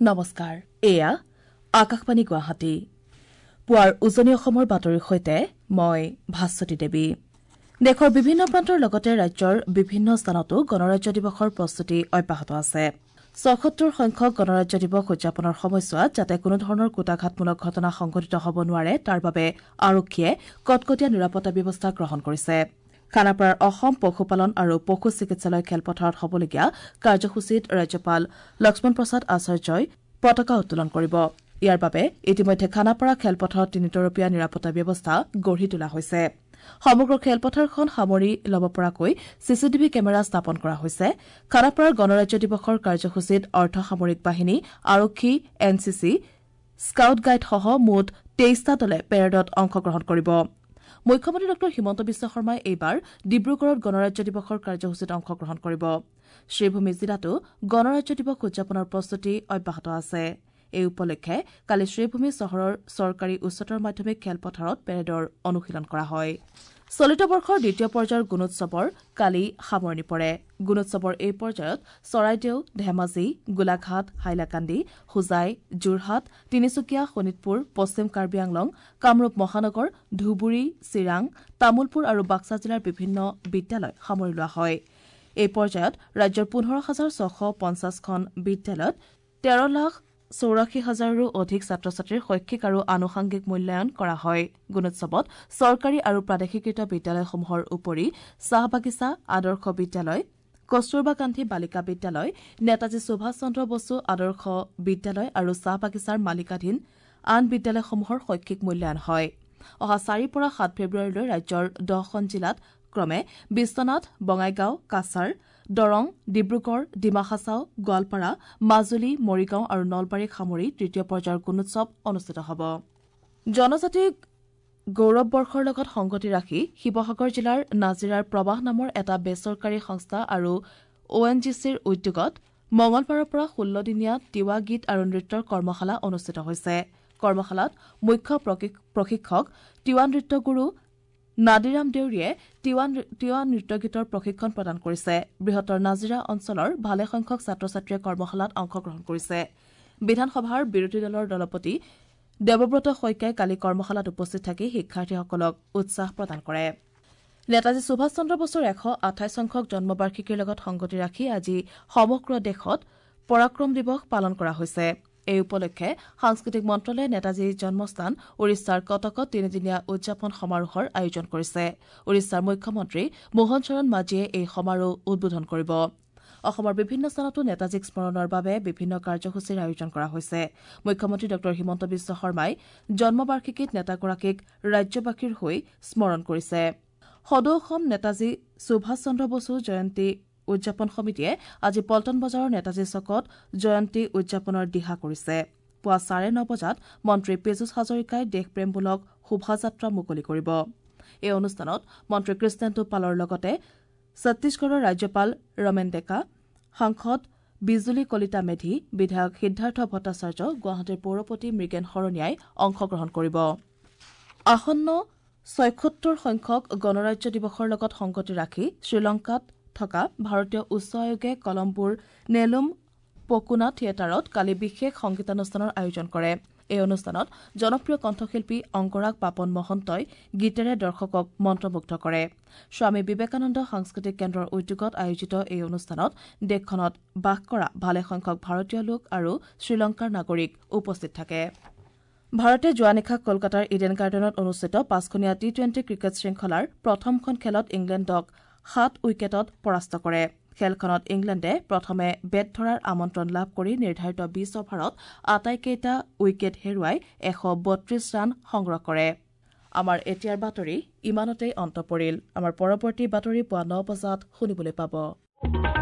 নমস্কাৰ এয়া আকাশবাণী গুৱাহাটী পুৱাৰ উজনি অসমৰ বাতৰিৰ সৈতে মই ভাস্বতী দেৱী দেশৰ বিভিন্ন প্ৰান্তৰ লগতে ৰাজ্যৰ বিভিন্ন স্থানতো গণৰাজ্য দিৱসৰ প্ৰস্তুতি অব্যাহত আছে ৭৬ সংখ্যক গণৰাজ্য দিৱস উদযাপনৰ সময়ছোৱাত যাতে কোনো ধৰণৰ কুটাঘাতমূলক ঘটনা সংঘটিত হ'ব নোৱাৰে তাৰ বাবে আৰক্ষীয়ে কটকটীয়া নিৰাপত্তা ব্যৱস্থা গ্ৰহণ কৰিছে খানাপাৰাৰ অসম পশুপালন আৰু পশু চিকিৎসালয় খেলপথাৰত হ'বলগীয়া কাৰ্যসূচীত ৰাজ্যপাল লক্ষ্মণ প্ৰসাদ আচাৰ্যই পতাকা উত্তোলন কৰিব ইয়াৰ বাবে ইতিমধ্যে খানাপাৰা খেলপথাৰত তিনিতৰপীয়া নিৰাপত্তা ব্যৱস্থা গঢ়ি তোলা হৈছে সমগ্ৰ খেলপথাৰখন সামৰি ল'ব পৰাকৈ চিচিটিভি কেমেৰা স্থাপন কৰা হৈছে খানাপাৰাৰ গণৰাজ্য দিৱসৰ কাৰ্যসূচীত অৰ্ধসামৰিক বাহিনী আৰক্ষী এনচিচি স্কাউট গাইডসহ মুঠ ২৩টা দলে পেৰেডত অংশগ্ৰহণ কৰিব মুখ্যমন্ত্ৰী ডঃ হিমন্ত বিশ্ব শৰ্মাই এইবাৰ ডিব্ৰুগড়ত গণৰাজ্য দিৱসৰ কাৰ্যসূচীত অংশগ্ৰহণ কৰিব শ্ৰীভূমি জিলাতো গণৰাজ্য দিৱস উদযাপনৰ প্ৰস্তুতি অব্যাহত আছে এই উপলক্ষে কালি শ্ৰীভূমি চহৰৰ চৰকাৰী উচ্চতৰ মাধ্যমিক খেলপথাৰত পেৰেডৰ অনুশীলন কৰা হয় চলিত বৰ্ষৰ দ্বিতীয় পৰ্যায়ৰ গুণোৎসৱৰ কালি সামৰণি পৰে গুণোৎসৱৰ এই পৰ্যায়ত চৰাইদেউ ধেমাজি গোলাঘাট হাইলাকান্দি হোজাই যোৰহাট তিনিচুকীয়া শোণিতপুৰ পশ্চিম কাৰ্বি আংলং কামৰূপ মহানগৰ ধুবুৰী চিৰাং তামুলপুৰ আৰু বাক্সা জিলাৰ বিভিন্ন বিদ্যালয় সামৰি লোৱা হয় এই পৰ্যায়ত ৰাজ্যৰ ১৫,৬৫০খন বিদ্যালয়ত ১৩,৮৪,০০০ৰো অধিক ছাত্ৰ ছাত্ৰীৰ শৈক্ষিক আৰু আনুষংগিক মূল্যায়ন কৰা হয় গুণোৎসৱত চৰকাৰী আৰু প্ৰাদেশিকৃত বিদ্যালয়সমূহৰ উপৰি চাহবাগিচা আদৰ্শ বিদ্যালয় কস্তুৰবা গান্ধী বালিকা বিদ্যালয় নেতাজী সুভাষ চন্দ্ৰ বসু আদৰ্শ বিদ্যালয় আৰু চাহবাগিচাৰ মালিকাধীন আন বিদ্যালয়সমূহৰ শৈক্ষিক মূল্যায়ন হয় অহা ৪ পৰা ৭ ফেব্ৰুৱাৰীলৈ ৰাজ্যৰ 10খন জিলাত ক্ৰমে বিশ্বনাথ বঙাইগাঁও কাছাৰ দৰং ডিব্ৰুগড় ডিমা হাছাও গোৱালপাৰা মাজুলী মৰিগাঁও আৰু নলবাৰীক সামৰি তৃতীয় পৰ্যায়ৰ গুণোৎসৱ অনুষ্ঠিত হ'ব জনজাতি গৌৰৱ বৰ্ষৰ লগত সংগতি ৰাখি শিৱসাগৰ জিলাৰ নাজিৰাৰ প্ৰবাহ নামৰ এটা বেচৰকাৰী সংস্থা আৰু ONGCৰ উদ্যোগত মঙলবাৰৰ পৰা ১৬ দিনীয়া তিৱা গীত আৰু নৃত্যৰ কৰ্মশালা অনুষ্ঠিত হৈছে কৰ্মশালাত মুখ্য প্ৰশিক্ষক তিৱা নৃত্য গুৰু নাদিৰাম দেউৰীয়ে তিৱা নৃত্য গীতৰ প্ৰশিক্ষণ প্ৰদান কৰিছে বৃহত্তৰ নাজিৰা অঞ্চলৰ ভালেসংখ্যক ছাত্ৰ ছাত্ৰীয়ে কৰ্মশালাত অংশগ্ৰহণ কৰিছে বিধানসভাৰ বিৰোধী দলৰ দলপতি দেৱব্ৰত শইকীয়াই কালি কৰ্মশালাত উপস্থিত থাকি শিক্ষাৰ্থীসকলক উৎসাহ প্ৰদান কৰে নেতাজী সুভাষ চন্দ্ৰ বসুৰ ১২৮ সংখ্যক জন্মবাৰ্ষিকীৰ লগত সংগতি ৰাখি আজি সমগ্ৰ দেশত পৰাক্ৰম দিৱস পালন কৰা হৈছে এই উপলক্ষে সাংস্কৃতিক মন্ত্ৰালয়ে নেতাজীৰ জন্মস্থান ওড়িশাৰ কটকত তিনিদিনীয়া উদযাপন সমাৰোহৰ আয়োজন কৰিছে ওড়িশাৰ মুখ্যমন্ত্ৰী মোহন চৰণ মাঝীয়ে এই সমাৰোহ উদ্বোধন কৰিব অসমৰ বিভিন্ন স্থানতো নেতাজীক স্মৰণৰ বাবে বিভিন্ন কাৰ্যসূচীৰ আয়োজন কৰা হৈছে মুখ্যমন্ত্ৰী ডঃ হিমন্ত বিশ্ব শৰ্মাই জন্মবাৰ্ষিকীত নেতাগৰাকীক ৰাজ্যবাসীৰ হৈ স্মৰণ কৰিছে সদৌ অসম নেতাজী সুভাষ চন্দ্ৰ বসু জয়ন্তী উদযাপন সমিতিয়ে আজি পল্টন বজাৰৰ নেতাজী চকত জয়ন্তী উদযাপনৰ দিহা কৰিছে পুৱা ৯:৩০ বজাত মন্ত্ৰী পীযুষ হাজৰিকাই দেশপ্ৰেমমূলক শোভাযাত্ৰা মুকলি কৰিব এই অনুষ্ঠানত মন্ত্ৰী কৃষ্ণেন্দু পালৰ লগতে ছত্তীশগড়ৰ ৰাজ্যপাল ৰমেন ডেকা সাংসদ বিজুলী কলিতা মেধি বিধায়ক সিদ্ধাৰ্থ ভট্টাচাৰ্য গুৱাহাটীৰ পৌৰপতি মৃগেন শৰণীয়াই অংশগ্ৰহণ কৰিব আসন্ন ৭৬ সংখ্যক গণৰাজ্য দিৱসৰ লগত সংগতি ৰাখি শ্ৰীলংকাত থকা ভাৰতীয় উচ্চ আয়োগে কলম্বোৰ নেলুম পকুনা থিয়েটাৰত কালি বিশেষ সংগীতানুষ্ঠানৰ আয়োজন কৰে এই অনুষ্ঠানত জনপ্ৰিয় কণ্ঠশিল্পী অংগৰাগ পাপন মহন্তই গীতেৰে দৰ্শকক মন্ত্ৰমুগ্ধ কৰে স্বামী বিবেকানন্দ সাংস্কৃতিক কেন্দ্ৰৰ উদ্যোগত আয়োজিত এই অনুষ্ঠানত দেশখনত বাস কৰা ভালেসংখ্যক ভাৰতীয় লোক আৰু শ্ৰীলংকাৰ নাগৰিক উপস্থিত থাকে ভাৰতে যোৱা নিশা কলকাতাৰ ইডেন গাৰ্ডেনত অনুষ্ঠিত ৫খনীয়া টি-২০ ক্ৰিকেট শৃংখলাৰ প্ৰথমখন খেলত ইংলেণ্ডক ৭ উইকেটত পৰাস্ত কৰে খেলখনত ইংলেণ্ডে প্ৰথমে বেট ধৰাৰ আমন্ত্ৰণ লাভ কৰি নিৰ্ধাৰিত ২০ অভাৰত আটাইকেইটা উইকেট হেৰুৱাই ১৩২ ৰান সংগ্ৰহ কৰে আমাৰ এতিয়াৰ বাতৰি ইমানতেই অন্ত পৰিল আমাৰ পৰৱৰ্তী বাতৰি পুৱা ৯ বজাত শুনিবলৈ পাব